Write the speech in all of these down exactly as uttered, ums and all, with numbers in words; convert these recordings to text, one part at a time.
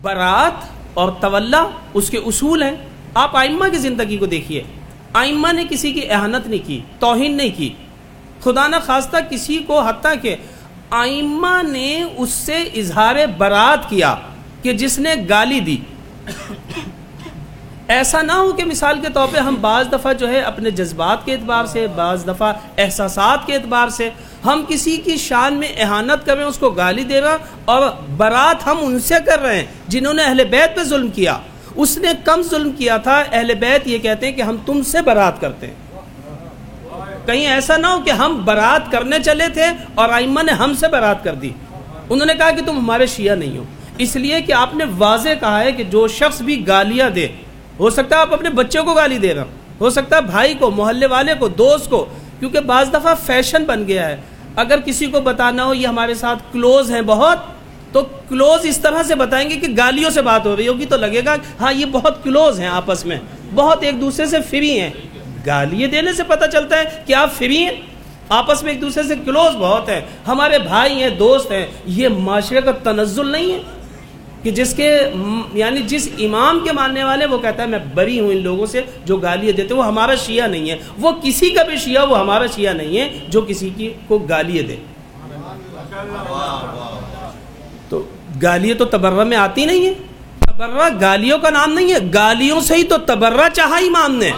برات اور تولا اس کے اصول ہیں. آپ ائمہ کی زندگی کو دیکھیے, ائمہ نے کسی کی اہانت نہیں کی, توہین نہیں کی, خدا نہ خواستہ کسی کو, حتیٰ کہ ائمہ نے اس سے اظہار برات کیا کہ جس نے گالی دی. ایسا نہ ہو کہ مثال کے طور پہ ہم بعض دفعہ جو ہے اپنے جذبات کے اعتبار سے, بعض دفعہ احساسات کے اعتبار سے ہم کسی کی شان میں اہانت کر رہے ہیں, اس کو گالی دے رہے ہیں, اور برات ہم ان سے کر رہے ہیں جنہوں نے اہل بیت پہ ظلم کیا. اس نے کم ظلم کیا تھا, اہل بیت یہ کہتے ہیں کہ ہم تم سے برات کرتے ہیں. کہیں ایسا نہ ہو کہ ہم برات کرنے چلے تھے اور ائمہ نے ہم سے برات کر دی. انہوں نے کہا کہ تم ہمارے شیعہ نہیں ہو, اس لیے کہ آپ نے واضح کہا ہے کہ جو شخص بھی گالیاں دے, ہو سکتا ہے آپ اپنے بچوں کو گالی دے رہا, ہو سکتا ہے بھائی کو, محلے والے کو, دوست کو, کیونکہ بعض دفعہ فیشن بن گیا ہے. اگر کسی کو بتانا ہو یہ ہمارے ساتھ کلوز ہیں بہت, تو کلوز اس طرح سے بتائیں گے کہ گالیوں سے بات ہو رہی ہوگی تو لگے گا ہاں یہ بہت کلوز ہیں, آپس میں بہت ایک دوسرے سے فری ہیں. گالیاں دینے سے پتہ چلتا ہے کہ آپ فری ہیں, آپس میں ایک دوسرے سے کلوز بہت ہیں, ہمارے بھائی ہیں, دوست ہیں. یہ معاشرے کا تنزل نہیں ہے کہ جس کے یعنی جس امام کے ماننے والے وہ کہتا ہے میں بری ہوں ان لوگوں سے جو گالیاں دیتے, وہ ہمارا شیعہ نہیں ہے. وہ کسی کا بھی شیعہ, وہ ہمارا شیعہ نہیں ہے جو کسی کی کو گالیاں دے. تو گالیاں تو تبرہ میں آتی نہیں ہے, تبرہ گالیوں کا نام نہیں ہے, گالیوں سے ہی تو تبرہ چاہا امام نے.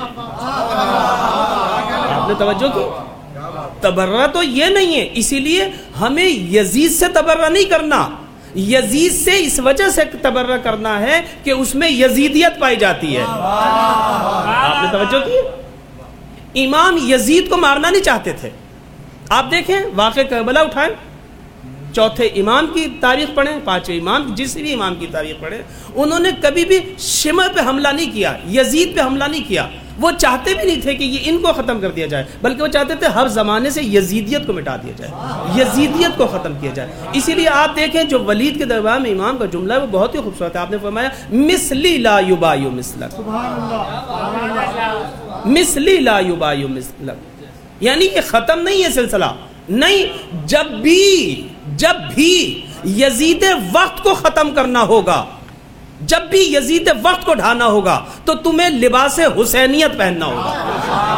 آپ نے توجہ کی, تبرہ تو یہ نہیں ہے. اسی لیے ہمیں یزید سے تبرہ نہیں کرنا, یزید سے اس وجہ سے تبرہ کرنا ہے کہ اس میں یزیدیت پائی جاتی ہے. آپ نے توجہ کی, امام یزید کو مارنا نہیں چاہتے تھے. آپ دیکھیں واقع کربلا اٹھائیں, چوتھے امام کی تاریخ پڑھیں, پانچویں امام, جس بھی امام کی تاریخ پڑھیں, انہوں نے کبھی بھی شمع پہ حملہ نہیں کیا, یزید پہ حملہ نہیں کیا. وہ چاہتے بھی نہیں تھے کہ یہ ان کو ختم کر دیا جائے, بلکہ وہ چاہتے تھے ہر زمانے سے یزیدیت کو مٹا دیا جائے, یزیدیت کو ختم کیا جائے. اسی لیے آپ دیکھیں جو ولید کے دربار میں امام کا جملہ ہے وہ بہت ہی خوبصورت ہے. آپ نے فرمایا مثلی لا یبایع مثلک, مثلی لا یبایع مثلک, یعنی یہ ختم نہیں ہے سلسلہ نہیں. جب بھی جب بھی یزید وقت کو ختم کرنا ہوگا, جب بھی یزید وقت کو ڈھانا ہوگا, تو تمہیں لباس حسینیت پہننا ہوگا.